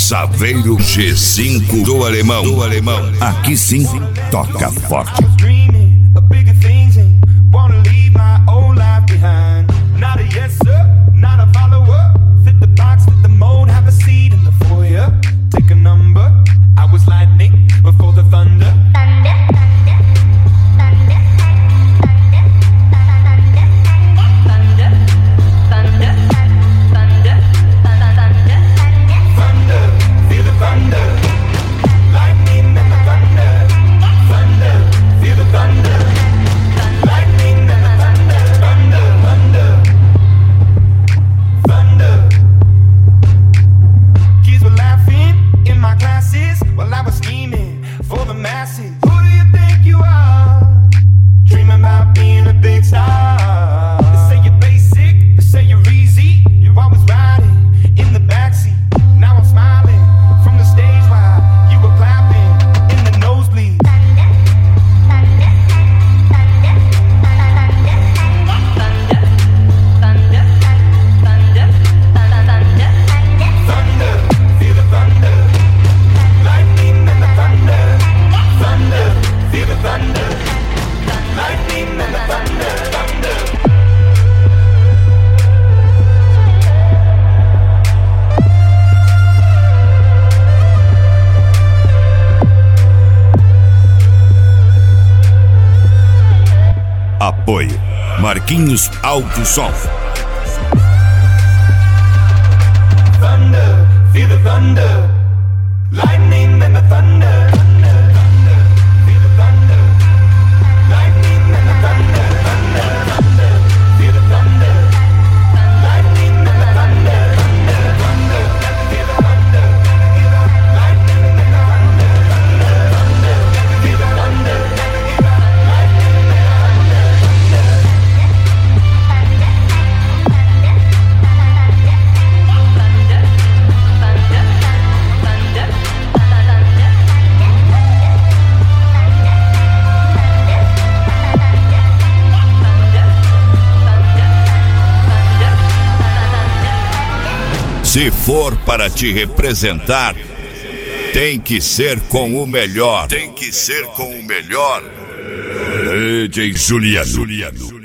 Saveiro G5 do Alemão. Aqui sim, toca forte. Apoio Marquinhos Alto Som. Thunder, feel the thunder, lightning and the thunder. Feel the thunder, lightning and the thunder. Feel the thunder, lightning and the thunder. Feel the thunder, lightning and the thunder. Feel the thunder, lightning and the thunder. Se for para te representar, tem que ser com o melhor. DJ Juliano.